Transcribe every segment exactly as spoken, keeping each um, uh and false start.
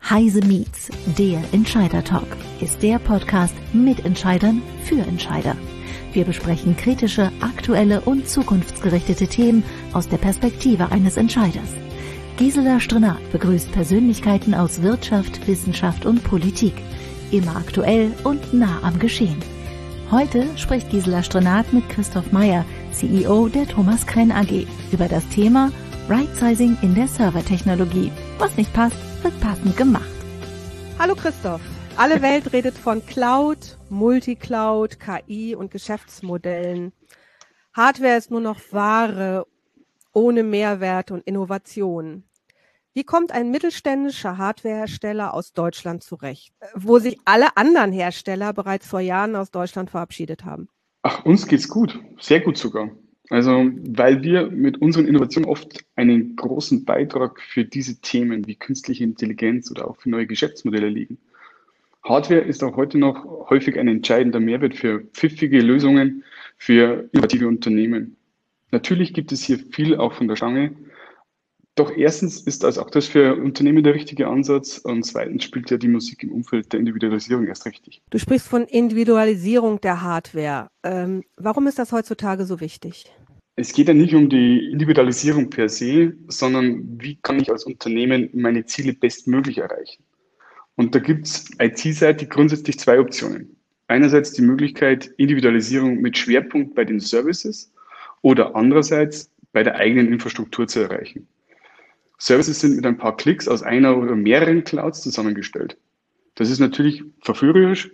Heise Meets, der Entscheider Talk, ist der Podcast mit Entscheidern für Entscheider. Wir besprechen kritische, aktuelle und zukunftsgerichtete Themen aus der Perspektive eines Entscheiders. Gisela Strenat begrüßt Persönlichkeiten aus Wirtschaft, Wissenschaft und Politik. Immer aktuell und nah am Geschehen. Heute spricht Gisela Strenat mit Christoph Meyer, C E O der Thomas Krenn A G, über das Thema Right-Sizing in der Servertechnologie. Was nicht passt, wird passend gemacht. Hallo Christoph. Alle Welt redet von Cloud, Multicloud, K I und Geschäftsmodellen. Hardware ist nur noch Ware ohne Mehrwert und Innovation. Wie kommt ein mittelständischer Hardwarehersteller aus Deutschland zurecht, wo sich alle anderen Hersteller bereits vor Jahren aus Deutschland verabschiedet haben? Ach, uns geht's gut. Sehr gut sogar. Also, weil wir mit unseren Innovationen oft einen großen Beitrag für diese Themen wie künstliche Intelligenz oder auch für neue Geschäftsmodelle liegen. Hardware ist auch heute noch häufig ein entscheidender Mehrwert für pfiffige Lösungen für innovative Unternehmen. Natürlich gibt es hier viel auch von der Stange. Doch erstens ist also auch das für Unternehmen der richtige Ansatz und zweitens spielt ja die Musik im Umfeld der Individualisierung erst richtig. Du sprichst von Individualisierung der Hardware. Ähm, warum ist das heutzutage so wichtig? Es geht ja nicht um die Individualisierung per se, sondern wie kann ich als Unternehmen meine Ziele bestmöglich erreichen? Und da gibt es I T-seitig grundsätzlich zwei Optionen. Einerseits die Möglichkeit Individualisierung mit Schwerpunkt bei den Services oder andererseits bei der eigenen Infrastruktur zu erreichen. Services sind mit ein paar Klicks aus einer oder mehreren Clouds zusammengestellt. Das ist natürlich verführerisch,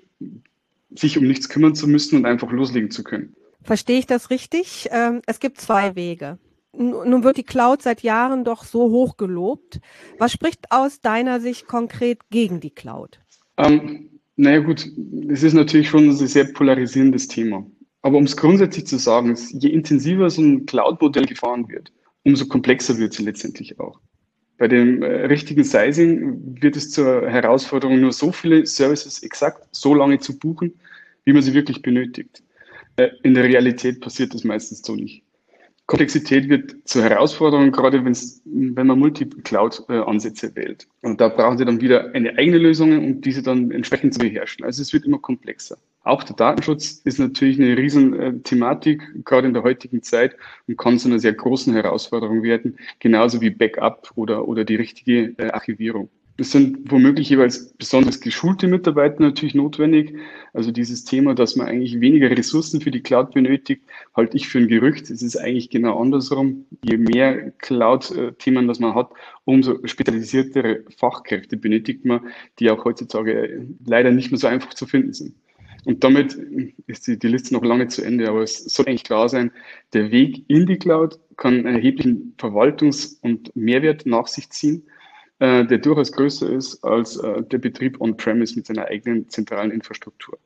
sich um nichts kümmern zu müssen und einfach loslegen zu können. Verstehe ich das richtig? Es gibt zwei Wege. Nun wird die Cloud seit Jahren doch so hoch gelobt. Was spricht aus deiner Sicht konkret gegen die Cloud? Ähm, naja gut, es ist natürlich schon ein sehr polarisierendes Thema. Aber um es grundsätzlich zu sagen, ist, je intensiver so ein Cloud-Modell gefahren wird, umso komplexer wird sie letztendlich auch. Bei dem äh, richtigen Sizing wird es zur Herausforderung, nur so viele Services exakt so lange zu buchen, wie man sie wirklich benötigt. Äh, in der Realität passiert das meistens so nicht. Komplexität wird zur Herausforderung, gerade wenn's, wenn man Multi-Cloud-Ansätze äh, wählt. Und da brauchen Sie dann wieder eine eigene Lösung, um diese dann entsprechend zu beherrschen. Also es wird immer komplexer. Auch der Datenschutz ist natürlich eine riesen äh, Thematik, gerade in der heutigen Zeit, und kann zu einer sehr großen Herausforderung werden, genauso wie Backup oder, oder die richtige äh, Archivierung. Es sind womöglich jeweils besonders geschulte Mitarbeiter natürlich notwendig. Also dieses Thema, dass man eigentlich weniger Ressourcen für die Cloud benötigt, halte ich für ein Gerücht. Es ist eigentlich genau andersrum. Je mehr Cloud-Themen das man hat, umso spezialisiertere Fachkräfte benötigt man, die auch heutzutage leider nicht mehr so einfach zu finden sind. Und damit ist die, die Liste noch lange zu Ende, aber es soll eigentlich klar sein, der Weg in die Cloud kann einen erheblichen Verwaltungs- und Mehrwert nach sich ziehen, der durchaus größer ist als äh, der Betrieb on-premise mit seiner eigenen zentralen Infrastruktur.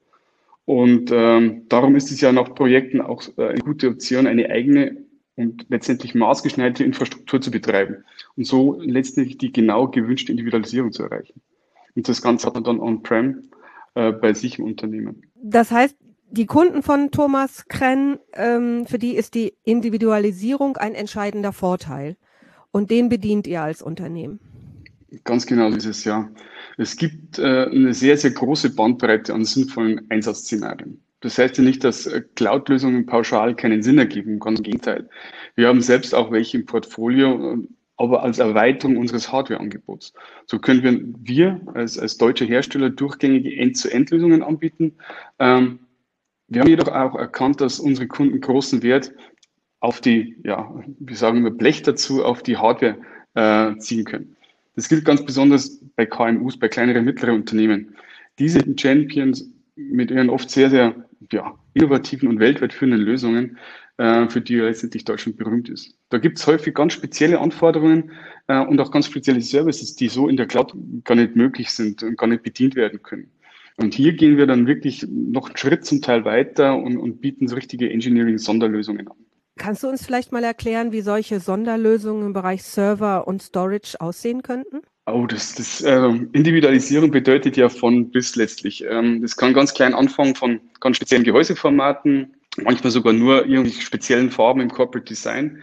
Und ähm, darum ist es ja nach Projekten auch äh, eine gute Option, eine eigene und letztendlich maßgeschneiderte Infrastruktur zu betreiben und so letztendlich die genau gewünschte Individualisierung zu erreichen. Und das Ganze hat man dann on-prem äh, bei sich im Unternehmen. Das heißt, die Kunden von Thomas Krenn, ähm, für die ist die Individualisierung ein entscheidender Vorteil. Und den bedient ihr als Unternehmen. Ganz genau dieses Jahr. Es gibt äh, eine sehr, sehr große Bandbreite an sinnvollen Einsatzszenarien. Das heißt ja nicht, dass äh, Cloud-Lösungen pauschal keinen Sinn ergeben, ganz im Gegenteil. Wir haben selbst auch welche im Portfolio, äh, aber als Erweiterung unseres Hardware-Angebots. So können wir, wir als, als deutscher Hersteller durchgängige End-zu-End-Lösungen anbieten. Ähm, wir haben jedoch auch erkannt, dass unsere Kunden großen Wert auf die, ja, wir sagen immer Blech dazu, auf die Hardware äh, ziehen können. Das gilt ganz besonders bei K M Us, bei kleineren und mittleren Unternehmen. Diese Champions mit ihren oft sehr, sehr ja, innovativen und weltweit führenden Lösungen, äh, für die letztendlich Deutschland berühmt ist. Da gibt es häufig ganz spezielle Anforderungen äh, und auch ganz spezielle Services, die so in der Cloud gar nicht möglich sind und gar nicht bedient werden können. Und hier gehen wir dann wirklich noch einen Schritt zum Teil weiter und, und bieten so richtige Engineering-Sonderlösungen an. Kannst du uns vielleicht mal erklären, wie solche Sonderlösungen im Bereich Server und Storage aussehen könnten? Oh, das, das äh, Individualisierung bedeutet ja von bis letztlich. Ähm, das kann ganz klein anfangen von ganz speziellen Gehäuseformaten, manchmal sogar nur irgendwie speziellen Farben im Corporate Design,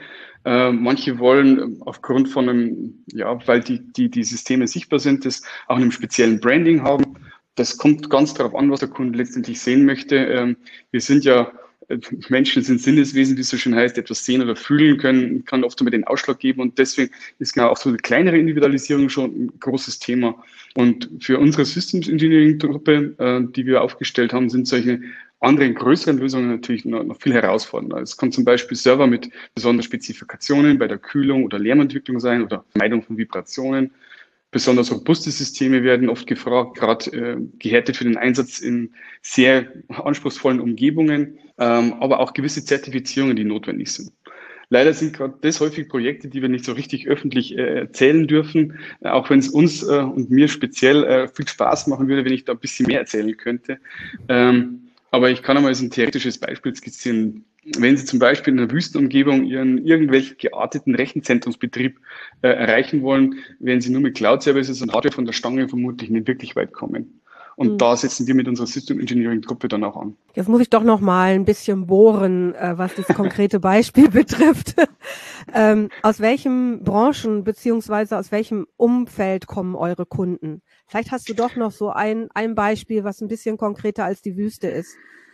Äh, manche wollen aufgrund von einem, ja, weil die, die, die Systeme sichtbar sind, das auch einem speziellen Branding haben. Das kommt ganz darauf an, was der Kunde letztendlich sehen möchte. Ähm, wir sind ja, äh, Menschen sind Sinneswesen, wie es so schön heißt, etwas sehen oder fühlen können, kann oft immer den Ausschlag geben und deswegen ist genau auch so eine kleinere Individualisierung schon ein großes Thema. Und für unsere Systems Engineering Truppe, äh, die wir aufgestellt haben, sind solche anderen größeren Lösungen natürlich noch, noch viel herausfordernder. Es kann zum Beispiel Server mit besonderen Spezifikationen bei der Kühlung oder Lärmentwicklung sein oder Vermeidung von Vibrationen. Besonders robuste Systeme werden oft gefragt, gerade äh, gehärtet für den Einsatz in sehr anspruchsvollen Umgebungen, ähm, aber auch gewisse Zertifizierungen, die notwendig sind. Leider sind gerade das häufig Projekte, die wir nicht so richtig öffentlich äh, erzählen dürfen, äh, auch wenn es uns äh, und mir speziell äh, viel Spaß machen würde, wenn ich da ein bisschen mehr erzählen könnte. Ähm, aber ich kann einmal so ein theoretisches Beispiel skizzieren. Wenn Sie zum Beispiel in einer Wüstenumgebung Ihren irgendwelchen gearteten Rechenzentrumsbetrieb äh, erreichen wollen, werden Sie nur mit Cloud-Services und Hardware von der Stange vermutlich nicht wirklich weit kommen. Und mhm. da setzen wir mit unserer System Engineering Gruppe dann auch an. Jetzt muss ich doch noch mal ein bisschen bohren, äh, was das konkrete Beispiel betrifft. ähm, aus welchen Branchen beziehungsweise aus welchem Umfeld kommen eure Kunden? Vielleicht hast du doch noch so ein, ein Beispiel, was ein bisschen konkreter als die Wüste ist.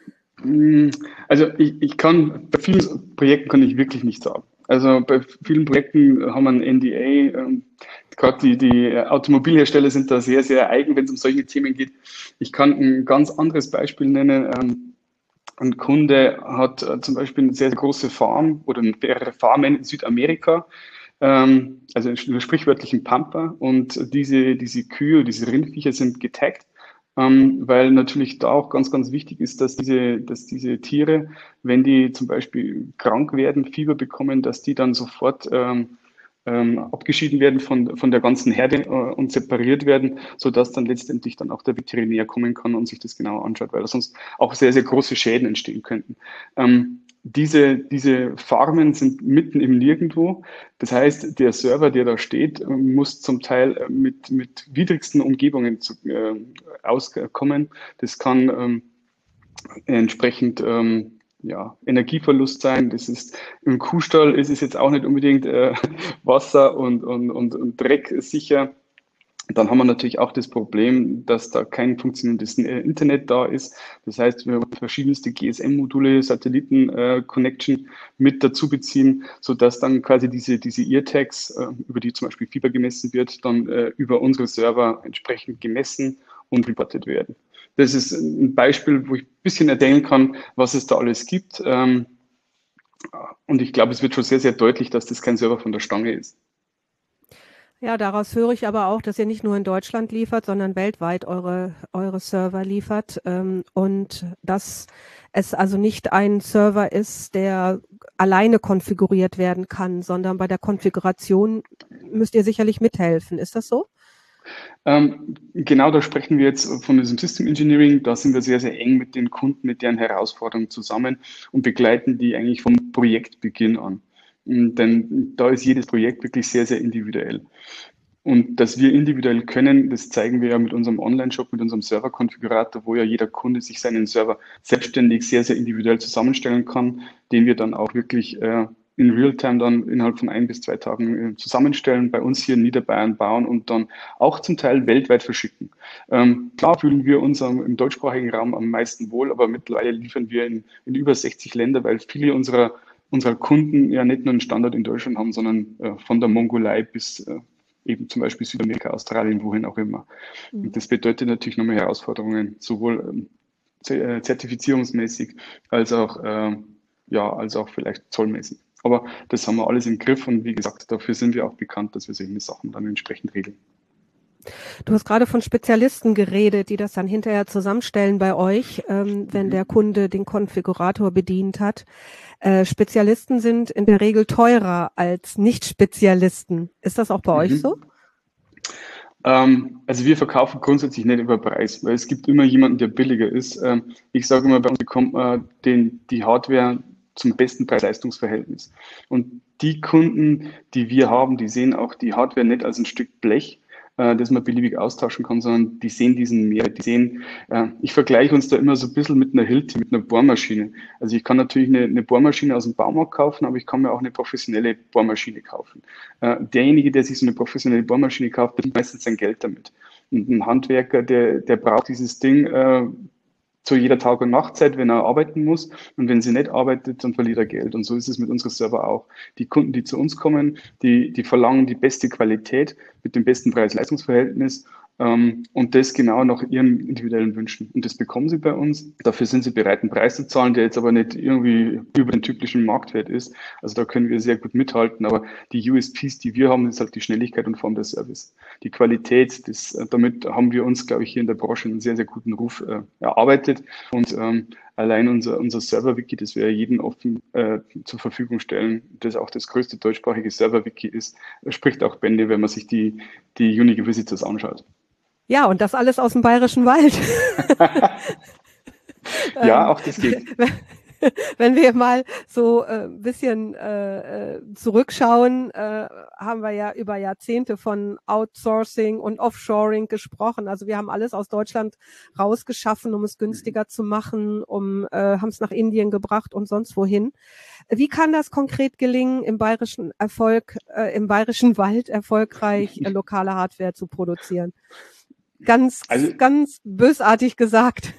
Also ich, ich kann, bei vielen Projekten kann ich wirklich nicht sagen. Also bei vielen Projekten haben wir ein N D A. Ähm, Gerade die, die Automobilhersteller sind da sehr, sehr eigen, wenn es um solche Themen geht. Ich kann ein ganz anderes Beispiel nennen. Ähm, ein Kunde hat äh, zum Beispiel eine sehr, sehr große Farm oder mehrere Farmen in Südamerika. Ähm, also in sprichwörtlichen Pampa. Und diese, diese Kühe, diese Rindviecher sind getaggt. Ähm, weil natürlich da auch ganz, ganz wichtig ist, dass diese, dass diese Tiere, wenn die zum Beispiel krank werden, Fieber bekommen, dass die dann sofort ähm, ähm, abgeschieden werden von, von der ganzen Herde äh, und separiert werden, sodass dann letztendlich dann auch der Veterinär kommen kann und sich das genauer anschaut, weil sonst auch sehr, sehr große Schäden entstehen könnten. Ähm, Diese, diese Farmen sind mitten im Nirgendwo. Das heißt, der Server, der da steht, muss zum Teil mit, mit widrigsten Umgebungen zu, äh, auskommen. Das kann ähm, entsprechend ähm, ja, Energieverlust sein. Das ist im Kuhstall ist es jetzt auch nicht unbedingt äh, Wasser und, und, und, und Dreck sicher. Dann haben wir natürlich auch das Problem, dass da kein funktionierendes Internet da ist. Das heißt, wir verschiedenste G S M-Module, Satelliten-Connection äh, mit dazu beziehen, sodass dann quasi diese, diese Ear-Tags, äh, über die zum Beispiel Fieber gemessen wird, dann äh, über unsere Server entsprechend gemessen und reportet werden. Das ist ein Beispiel, wo ich ein bisschen erzählen kann, was es da alles gibt. Ähm, und ich glaube, es wird schon sehr, sehr deutlich, dass das kein Server von der Stange ist. Ja, daraus höre ich aber auch, dass ihr nicht nur in Deutschland liefert, sondern weltweit eure, eure Server liefert ähm, und dass es also nicht ein Server ist, der alleine konfiguriert werden kann, sondern bei der Konfiguration müsst ihr sicherlich mithelfen. Ist das so? Ähm, genau, da sprechen wir jetzt von diesem System Engineering. Da sind wir sehr, sehr eng mit den Kunden, mit deren Herausforderungen zusammen und begleiten die eigentlich vom Projektbeginn an. Denn da ist jedes Projekt wirklich sehr, sehr individuell. Und dass wir individuell können, das zeigen wir ja mit unserem Online-Shop, mit unserem Server-Konfigurator, wo ja jeder Kunde sich seinen Server selbstständig sehr, sehr individuell zusammenstellen kann, den wir dann auch wirklich äh, in Realtime dann innerhalb von ein bis zwei Tagen äh, zusammenstellen, bei uns hier in Niederbayern bauen und dann auch zum Teil weltweit verschicken. Ähm, klar fühlen wir uns am, im deutschsprachigen Raum am meisten wohl, aber mittlerweile liefern wir in, in über sechzig Länder, weil viele unserer unserer Kunden ja nicht nur einen Standort in Deutschland haben, sondern äh, von der Mongolei bis äh, eben zum Beispiel Südamerika, Australien, wohin auch immer. Mhm. Und das bedeutet natürlich nochmal Herausforderungen, sowohl ähm, zertifizierungsmäßig als auch, äh, ja, als auch vielleicht zollmäßig. Aber das haben wir alles im Griff und wie gesagt, dafür sind wir auch bekannt, dass wir solche Sachen dann entsprechend regeln. Du hast gerade von Spezialisten geredet, die das dann hinterher zusammenstellen bei euch, ähm, wenn der Kunde den Konfigurator bedient hat. Äh, Spezialisten sind in der Regel teurer als Nicht-Spezialisten. Ist das auch bei mhm. euch so? Ähm, also wir verkaufen grundsätzlich nicht über Preis, weil es gibt immer jemanden, der billiger ist. Ähm, ich sage immer, bei uns bekommt man den, die Hardware zum besten Preis-Leistungs-Verhältnis. Und die Kunden, die wir haben, die sehen auch die Hardware nicht als ein Stück Blech, äh, das man beliebig austauschen kann, sondern die sehen diesen Mehrwert. Die sehen, äh, ich vergleiche uns da immer so ein bisschen mit einer Hilti, mit einer Bohrmaschine. Also ich kann natürlich eine, eine Bohrmaschine aus dem Baumarkt kaufen, aber ich kann mir auch eine professionelle Bohrmaschine kaufen. Äh, derjenige, der sich so eine professionelle Bohrmaschine kauft, verdient meistens sein Geld damit. Und ein Handwerker, der, der braucht dieses Ding äh, zu jeder Tag- und Nachtzeit, wenn er arbeiten muss. Und wenn sie nicht arbeitet, dann verliert er Geld. Und so ist es mit unserem Server auch. Die Kunden, die zu uns kommen, die, die verlangen die beste Qualität mit dem besten Preis-Leistungs-Verhältnis. Ähm, und das genau nach ihren individuellen Wünschen. Und das bekommen sie bei uns. Dafür sind sie bereit, einen Preis zu zahlen, der jetzt aber nicht irgendwie über den typischen Marktwert ist. Also da können wir sehr gut mithalten. Aber die U S Ps, die wir haben, ist halt die Schnelligkeit und Form der Service. Die Qualität, das, damit haben wir uns, glaube ich, hier in der Branche einen sehr, sehr guten Ruf äh, erarbeitet. Und ähm, allein unser, unser Server-Wiki, das wir jedem offen äh, zur Verfügung stellen, das auch das größte deutschsprachige Server-Wiki ist, spricht auch Bände, wenn man sich die, die Unique Visitors anschaut. Ja, und das alles aus dem Bayerischen Wald. Ja, auch das geht. Wenn wir mal so ein äh, bisschen äh, zurückschauen, äh, haben wir ja über Jahrzehnte von Outsourcing und Offshoring gesprochen. Also wir haben alles aus Deutschland rausgeschaffen, um es günstiger zu machen, um äh, haben es nach Indien gebracht und sonst wohin. Wie kann das konkret gelingen, im bayerischen Erfolg, äh, im Bayerischen Wald erfolgreich äh, lokale Hardware zu produzieren? Ganz, also, ganz bösartig gesagt.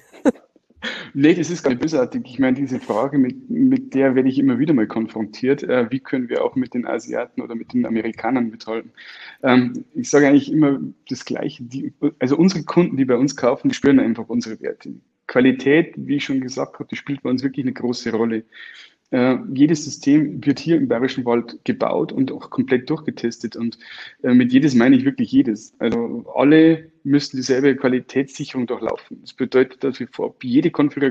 Nee, das ist gar nicht bösartig. Ich meine, diese Frage, mit, mit der werde ich immer wieder mal konfrontiert. Äh, wie können wir auch mit den Asiaten oder mit den Amerikanern mithalten? Ähm, ich sage eigentlich immer das Gleiche. Die, also unsere Kunden, die bei uns kaufen, die spüren einfach unsere Werte. Qualität, wie ich schon gesagt habe, die spielt bei uns wirklich eine große Rolle. Äh, jedes System wird hier im Bayerischen Wald gebaut und auch komplett durchgetestet. Und äh, mit jedes meine ich wirklich jedes. Also alle müssen dieselbe Qualitätssicherung durchlaufen. Das bedeutet, dass wir vorab jede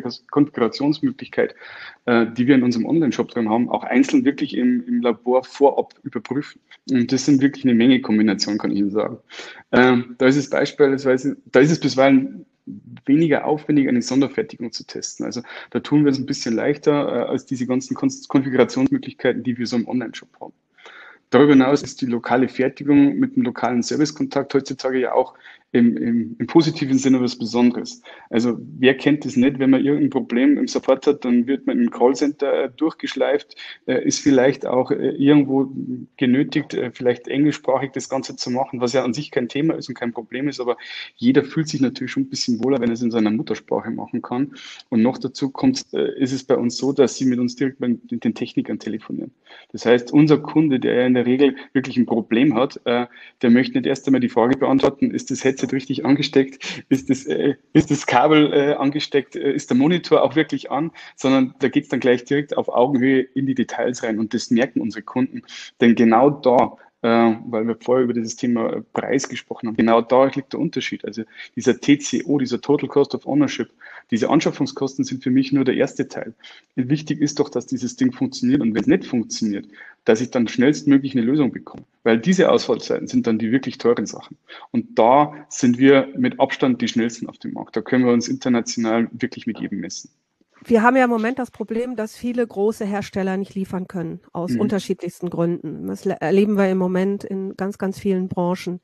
Konfigurationsmöglichkeit, äh, die wir in unserem Online-Shop drin haben, auch einzeln wirklich im, im Labor vorab überprüfen. Und das sind wirklich eine Menge Kombinationen, kann ich Ihnen sagen. Ähm, da ist es beispielsweise, da ist es bisweilen weniger aufwendig, eine Sonderfertigung zu testen. Also da tun wir es ein bisschen leichter äh, als diese ganzen Kon Konfigurationsmöglichkeiten, die wir so im Online-Shop haben. Darüber hinaus ist die lokale Fertigung mit dem lokalen Servicekontakt heutzutage ja auch im, im, im positiven Sinne was Besonderes. Also wer kennt das nicht, wenn man irgendein Problem im Support hat, dann wird man im Callcenter durchgeschleift, ist vielleicht auch irgendwo genötigt, vielleicht englischsprachig das Ganze zu machen, was ja an sich kein Thema ist und kein Problem ist, aber jeder fühlt sich natürlich schon ein bisschen wohler, wenn er es in seiner Muttersprache machen kann. Und noch dazu kommt, ist es bei uns so, dass sie mit uns direkt mit den Technikern telefonieren. Das heißt, unser Kunde, der ja in der Regel wirklich ein Problem hat, der möchte nicht erst einmal die Frage beantworten, ist das Headset richtig angesteckt, ist das, äh, ist das Kabel äh, angesteckt, äh, ist der Monitor auch wirklich an, sondern da geht es dann gleich direkt auf Augenhöhe in die Details rein und das merken unsere Kunden, denn genau da, äh, weil wir vorher über dieses Thema Preis gesprochen haben, genau da liegt der Unterschied. Also dieser T C O, dieser Total Cost of Ownership, diese Anschaffungskosten sind für mich nur der erste Teil. Wichtig ist doch, dass dieses Ding funktioniert und wenn es nicht funktioniert, dass ich dann schnellstmöglich eine Lösung bekomme. Weil diese Ausfallzeiten sind dann die wirklich teuren Sachen. Und da sind wir mit Abstand die schnellsten auf dem Markt. Da können wir uns international wirklich mit jedem messen. Wir haben ja im Moment das Problem, dass viele große Hersteller nicht liefern können, aus mhm. unterschiedlichsten Gründen. Das erleben wir im Moment in ganz, ganz vielen Branchen.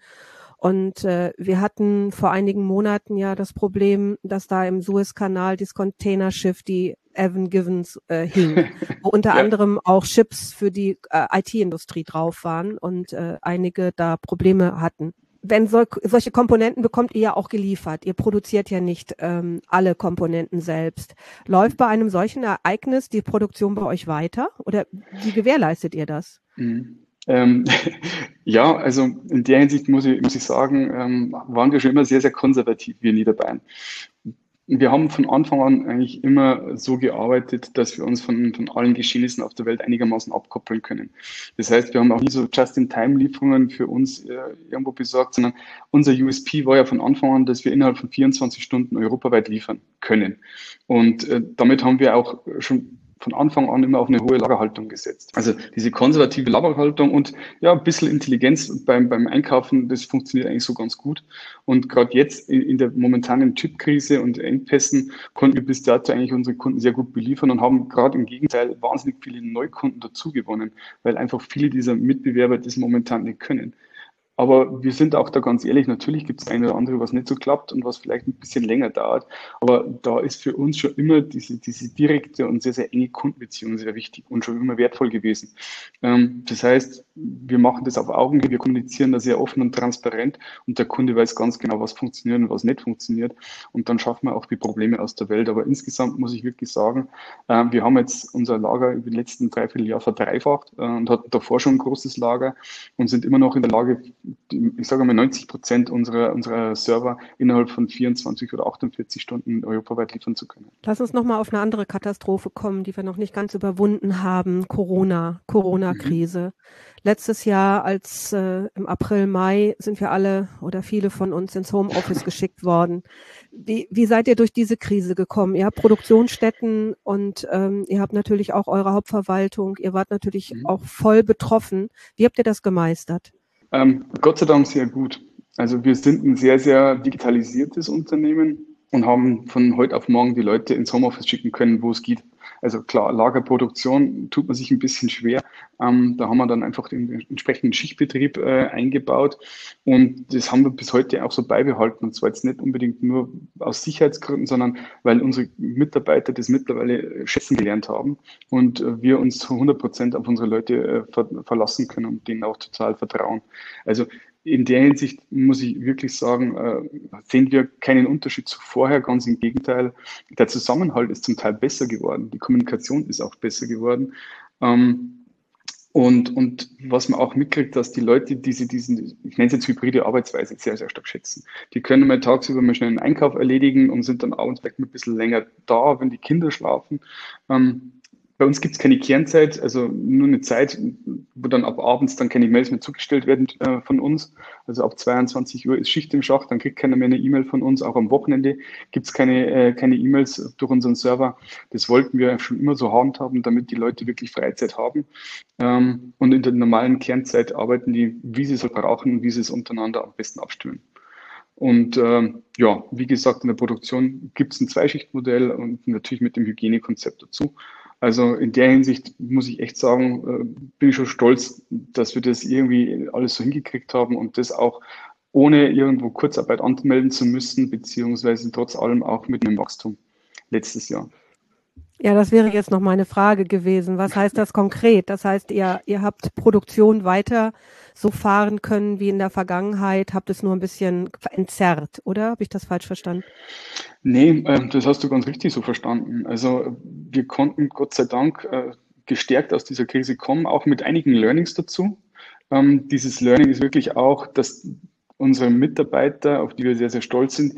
Und äh, wir hatten vor einigen Monaten ja das Problem, dass da im Suezkanal das Containerschiff, die Evan Givens, äh, hing, wo unter ja. anderem auch Chips für die äh, I T-Industrie drauf waren und äh, einige da Probleme hatten. Wenn sol solche Komponenten bekommt ihr ja auch geliefert. Ihr produziert ja nicht ähm, alle Komponenten selbst. Läuft bei einem solchen Ereignis die Produktion bei euch weiter oder wie gewährleistet ihr das? Mhm. Ähm, ja, also in der Hinsicht muss ich, muss ich sagen, ähm, waren wir schon immer sehr, sehr konservativ, wir in Niederbayern. Wir haben von Anfang an eigentlich immer so gearbeitet, dass wir uns von, von allen Geschehnissen auf der Welt einigermaßen abkoppeln können. Das heißt, wir haben auch nie so Just-in-Time-Lieferungen für uns äh, irgendwo besorgt, sondern unser U S P war ja von Anfang an, dass wir innerhalb von vierundzwanzig Stunden europaweit liefern können. Und äh, damit haben wir auch schon von Anfang an immer auf eine hohe Lagerhaltung gesetzt. Also diese konservative Lagerhaltung und ja, ein bisschen Intelligenz beim, beim Einkaufen, das funktioniert eigentlich so ganz gut. Und gerade jetzt in, in der momentanen Chipkrise und Engpässen konnten wir bis dato eigentlich unsere Kunden sehr gut beliefern und haben gerade im Gegenteil wahnsinnig viele Neukunden dazu gewonnen, weil einfach viele dieser Mitbewerber das momentan nicht können. Aber wir sind auch da ganz ehrlich, natürlich gibt es eine oder andere, was nicht so klappt und was vielleicht ein bisschen länger dauert. Aber da ist für uns schon immer diese, diese direkte und sehr, sehr enge Kundenbeziehung sehr wichtig und schon immer wertvoll gewesen. Ähm, das heißt, wir machen das auf Augenhöhe, wir kommunizieren da sehr offen und transparent und der Kunde weiß ganz genau, was funktioniert und was nicht funktioniert. Und dann schaffen wir auch die Probleme aus der Welt. Aber insgesamt muss ich wirklich sagen, äh, wir haben jetzt unser Lager über die letzten dreiviertel Jahr verdreifacht äh, und hatten davor schon ein großes Lager und sind immer noch in der Lage, ich sage mal, neunzig Prozent unserer, unserer Server innerhalb von vierundzwanzig oder achtundvierzig Stunden europaweit liefern zu können. Lass uns nochmal auf eine andere Katastrophe kommen, die wir noch nicht ganz überwunden haben. Corona, Corona-Krise. Mhm. Letztes Jahr, als äh, im April, Mai, sind wir alle oder viele von uns ins Homeoffice geschickt worden. Wie, wie seid ihr durch diese Krise gekommen? Ihr habt Produktionsstätten und ähm, ihr habt natürlich auch eure Hauptverwaltung. Ihr wart natürlich mhm. auch voll betroffen. Wie habt ihr das gemeistert? Ähm, Gott sei Dank sehr gut. Also wir sind ein sehr, sehr digitalisiertes Unternehmen und haben von heute auf morgen die Leute ins Homeoffice schicken können, wo es geht. Also klar, Lagerproduktion tut man sich ein bisschen schwer. Ähm, da haben wir dann einfach den entsprechenden Schichtbetrieb äh, eingebaut und das haben wir bis heute auch so beibehalten. Und zwar jetzt nicht unbedingt nur aus Sicherheitsgründen, sondern weil unsere Mitarbeiter das mittlerweile schätzen gelernt haben und äh, wir uns zu hundert Prozent auf unsere Leute äh, ver verlassen können und denen auch total vertrauen. Also in der Hinsicht muss ich wirklich sagen, äh, sehen wir keinen Unterschied zu vorher, ganz im Gegenteil. Der Zusammenhalt ist zum Teil besser geworden, die Kommunikation ist auch besser geworden. Ähm, und, und was man auch mitkriegt, dass die Leute diese, diesen, ich nenne es jetzt hybride Arbeitsweise, sehr, sehr stark schätzen. Die können mal tagsüber mal schnell einen Einkauf erledigen und sind dann abends vielleicht ein bisschen länger da, wenn die Kinder schlafen. Ähm, Bei uns gibt es keine Kernzeit, also nur eine Zeit, wo dann ab abends dann keine Mails mehr zugestellt werden äh, von uns. Also ab zweiundzwanzig Uhr ist Schicht im Schacht, dann kriegt keiner mehr eine E-Mail von uns. Auch am Wochenende gibt es keine, äh, keine E-Mails durch unseren Server. Das wollten wir schon immer so handhaben, damit die Leute wirklich Freizeit haben. Ähm, und in der normalen Kernzeit arbeiten die, wie sie es brauchen und wie sie es untereinander am besten abstimmen. Und äh, ja, wie gesagt, in der Produktion gibt es ein Zweischichtmodell und natürlich mit dem Hygienekonzept dazu. Also in der Hinsicht muss ich echt sagen, äh, bin ich schon stolz, dass wir das irgendwie alles so hingekriegt haben und das auch ohne irgendwo Kurzarbeit anmelden zu müssen, beziehungsweise trotz allem auch mit einem Wachstum letztes Jahr. Ja, das wäre jetzt noch meine Frage gewesen. Was heißt das konkret? Das heißt, ihr, ihr habt Produktion weiter so fahren können wie in der Vergangenheit, habt es nur ein bisschen entzerrt, oder? Habe ich das falsch verstanden? Nee, äh, das hast du ganz richtig so verstanden. Also wir konnten Gott sei Dank äh, gestärkt aus dieser Krise kommen, auch mit einigen Learnings dazu. Ähm, dieses Learning ist wirklich auch, dass unsere Mitarbeiter, auf die wir sehr, sehr stolz sind,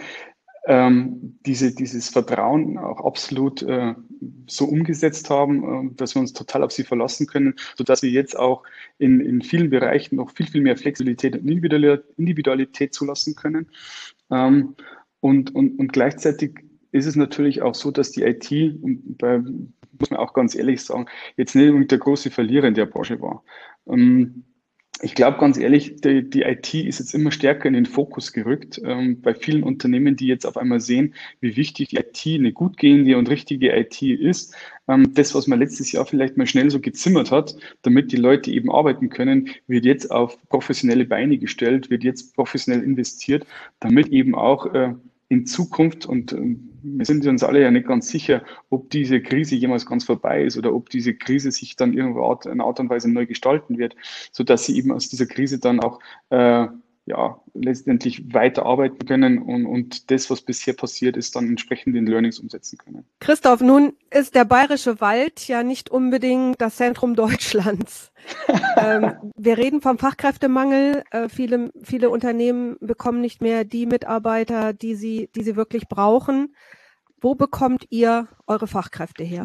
ähm, diese, dieses Vertrauen auch absolut äh, so umgesetzt haben, äh, dass wir uns total auf sie verlassen können, sodass wir jetzt auch in, in vielen Bereichen noch viel, viel mehr Flexibilität und Individualität zulassen können. Ähm, und, und, und gleichzeitig ist es natürlich auch so, dass die I T, und da muss man auch ganz ehrlich sagen, jetzt nicht unbedingt der große Verlierer in der Branche war. Ähm, Ich glaube ganz ehrlich, die, die I T ist jetzt immer stärker in den Fokus gerückt. Ähm, bei vielen Unternehmen, die jetzt auf einmal sehen, wie wichtig die I T, eine gut gehende und richtige I T ist. Ähm, das, was man letztes Jahr vielleicht mal schnell so gezimmert hat, damit die Leute eben arbeiten können, wird jetzt auf professionelle Beine gestellt, wird jetzt professionell investiert, damit eben auch äh, in Zukunft, und ähm, wir sind uns alle ja nicht ganz sicher, ob diese Krise jemals ganz vorbei ist oder ob diese Krise sich dann irgendwo Art, in Art und Weise neu gestalten wird, sodass sie eben aus dieser Krise dann auch äh, ja, letztendlich weiterarbeiten können und, und das, was bisher passiert ist, dann entsprechend in Learnings umsetzen können. Christoph, nun ist der Bayerische Wald ja nicht unbedingt das Zentrum Deutschlands. ähm, wir reden vom Fachkräftemangel. Äh, viele, viele Unternehmen bekommen nicht mehr die Mitarbeiter, die sie, die sie wirklich brauchen. Wo bekommt ihr eure Fachkräfte her?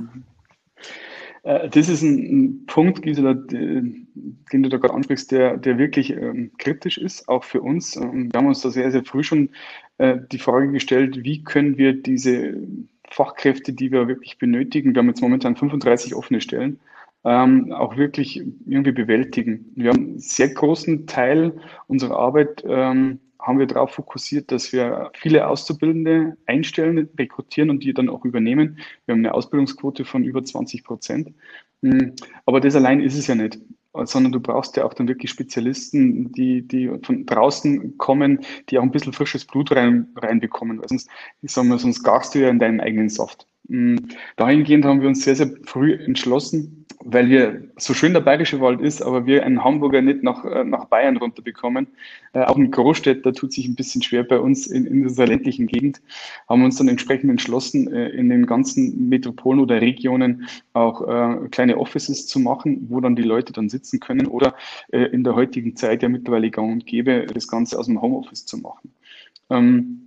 Das ist ein Punkt, Gisela, den du da gerade ansprichst, der, der wirklich ähm, kritisch ist, auch für uns. Wir haben uns da sehr, sehr früh schon äh, die Frage gestellt, wie können wir diese Fachkräfte, die wir wirklich benötigen, wir haben jetzt momentan fünfunddreißig offene Stellen, ähm, auch wirklich irgendwie bewältigen. Wir haben einen sehr großen Teil unserer Arbeit ähm, haben wir darauf fokussiert, dass wir viele Auszubildende einstellen, rekrutieren und die dann auch übernehmen. Wir haben eine Ausbildungsquote von über zwanzig Prozent. Aber das allein ist es ja nicht. sondern du brauchst ja auch dann wirklich Spezialisten, die, die von draußen kommen, die auch ein bisschen frisches Blut rein, reinbekommen, weil sonst, ich sag mal, sonst garst du ja in deinem eigenen Saft. Dahingehend haben wir uns sehr, sehr früh entschlossen, weil wir, so schön der Bayerische Wald ist, aber wir einen Hamburger nicht nach, nach Bayern runterbekommen. Äh, auch ein Großstädter tut sich ein bisschen schwer bei uns in, in dieser ländlichen Gegend, haben uns dann entsprechend entschlossen, äh, in den ganzen Metropolen oder Regionen auch äh, kleine Offices zu machen, wo dann die Leute dann sitzen können oder äh, in der heutigen Zeit ja mittlerweile gang und gäbe, das Ganze aus dem Homeoffice zu machen. Ähm,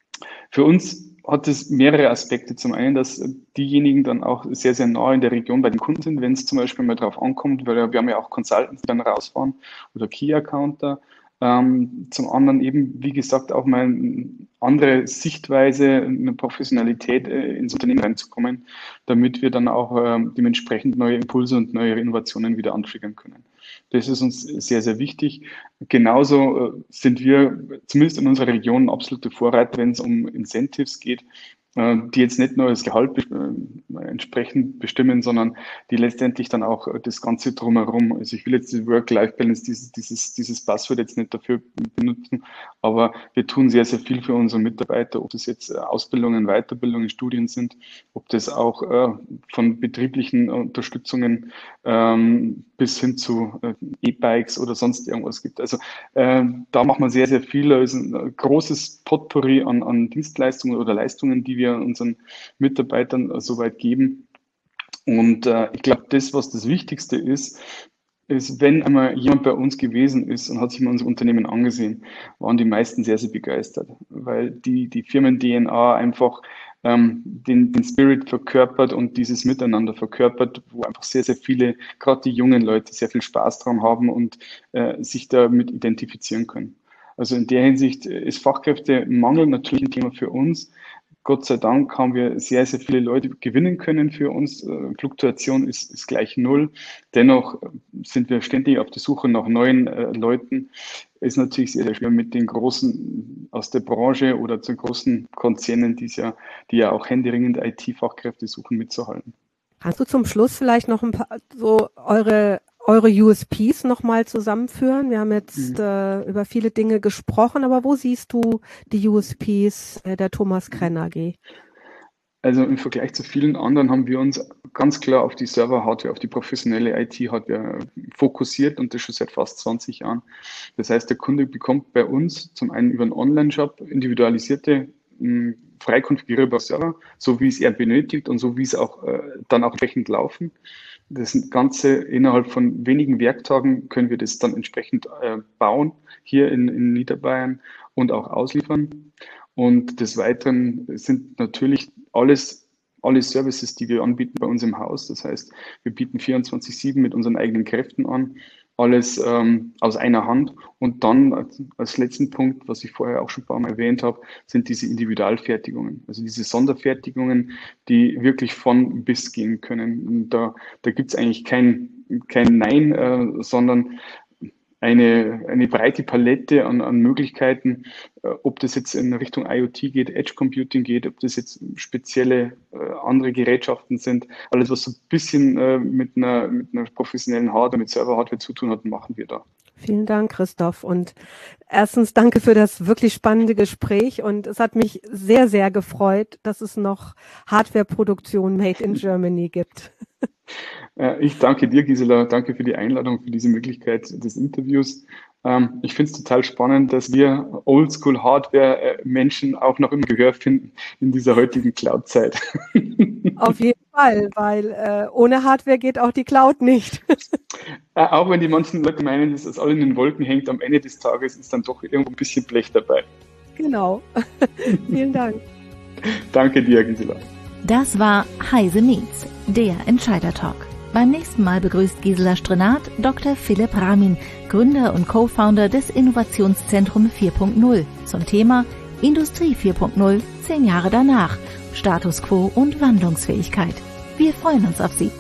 für uns hat es mehrere Aspekte. Zum einen, dass diejenigen dann auch sehr, sehr nah in der Region bei den Kunden sind, wenn es zum Beispiel mal drauf ankommt, weil wir haben ja auch Consultants, die dann rausfahren oder Key-Accounter. Ähm, zum anderen eben, wie gesagt, auch mal eine andere Sichtweise, eine Professionalität äh, ins Unternehmen reinzukommen, damit wir dann auch äh, dementsprechend neue Impulse und neue Innovationen wieder antriggern können. Das ist uns sehr, sehr wichtig. Genauso äh, sind wir zumindest in unserer Region absolute Vorreiter, wenn es um Incentives geht, äh, die jetzt nicht nur das Gehalt äh, entsprechend bestimmen, sondern die letztendlich dann auch äh, das Ganze drumherum. Also ich will jetzt die Work-Life-Balance, dieses, dieses, dieses Buzzword jetzt nicht dafür benutzen, aber wir tun sehr, sehr viel für unsere Mitarbeiter, ob das jetzt äh, Ausbildungen, Weiterbildungen, Studien sind, ob das auch äh, von betrieblichen Unterstützungen ähm, bis hin zu äh, E-Bikes oder sonst irgendwas gibt. Also äh, da macht man sehr, sehr viel. Es ist ein großes Potpourri an, an Dienstleistungen oder Leistungen, die wir unseren Mitarbeitern äh, soweit geben. Und äh, ich glaube, das, was das Wichtigste ist, ist, wenn einmal jemand bei uns gewesen ist und hat sich mal unser Unternehmen angesehen, waren die meisten sehr, sehr begeistert, weil die, die Firmen-D N A einfach ähm, den, den Spirit verkörpert und dieses Miteinander verkörpert, wo einfach sehr, sehr viele, gerade die jungen Leute, sehr viel Spaß dran haben und äh, sich damit identifizieren können. Also in der Hinsicht ist Fachkräftemangel natürlich ein Thema für uns. Gott sei Dank haben wir sehr, sehr viele Leute gewinnen können für uns. Fluktuation ist, ist gleich null. Dennoch sind wir ständig auf der Suche nach neuen äh, Leuten. Ist natürlich sehr, sehr schwer mit den Großen aus der Branche oder zu großen Konzernen, die ja, die ja auch händeringend I T-Fachkräfte suchen, mitzuhalten. Kannst du zum Schluss vielleicht noch ein paar so eure eure U S Ps nochmal zusammenführen? Wir haben jetzt mhm. äh, über viele Dinge gesprochen, aber wo siehst du die U S Ps äh, der Thomas Krenn A G? Also im Vergleich zu vielen anderen haben wir uns ganz klar auf die Server-Hardware, auf die professionelle I T-Hardware fokussiert und das schon seit fast zwanzig Jahren. Das heißt, der Kunde bekommt bei uns zum einen über einen Online-Shop individualisierte, mh, frei konfigurierbare Server, so wie es er benötigt und so wie es auch äh, dann auch entsprechend laufen. Das Ganze innerhalb von wenigen Werktagen können wir das dann entsprechend äh, bauen, hier in, in Niederbayern und auch ausliefern. Und des Weiteren sind natürlich alles, alle Services, die wir anbieten bei uns im Haus. Das heißt, wir bieten vierundzwanzig sieben mit unseren eigenen Kräften an, alles ähm, aus einer Hand. Und dann als, als letzten Punkt, was ich vorher auch schon ein paar Mal erwähnt habe, sind diese Individualfertigungen. Also diese Sonderfertigungen, die wirklich von bis gehen können. Und da, da gibt es eigentlich kein, kein Nein, äh, sondern eine, eine breite Palette an, an Möglichkeiten, äh, ob das jetzt in Richtung I O T geht, Edge Computing geht, ob das jetzt spezielle äh, andere Gerätschaften sind. Alles, was so ein bisschen äh, mit, einer, mit einer professionellen Hardware, mit Server-Hardware zu tun hat, machen wir da. Vielen Dank, Christoph. Und erstens danke für das wirklich spannende Gespräch. Und es hat mich sehr, sehr gefreut, dass es noch Hardware-Produktion made in Germany gibt. Ich danke dir, Gisela. Danke für die Einladung, für diese Möglichkeit des Interviews. Ich finde es total spannend, dass wir Oldschool-Hardware-Menschen auch noch im Gehör finden in dieser heutigen Cloud-Zeit. Auf jeden Fall, weil äh, ohne Hardware geht auch die Cloud nicht. Auch wenn die manchen Leute meinen, dass das alles in den Wolken hängt, am Ende des Tages ist dann doch irgendwo ein bisschen Blech dabei. Genau. Vielen Dank. Danke dir, Gisela. Das war Heise Meets, der Entscheider-Talk. Beim nächsten Mal begrüßt Gisela Strenat Doktor Philipp Ramin, Gründer und Co-Founder des Innovationszentrum vier Punkt null zum Thema Industrie vier Punkt null, zehn Jahre danach, Status Quo und Wandlungsfähigkeit. Wir freuen uns auf Sie.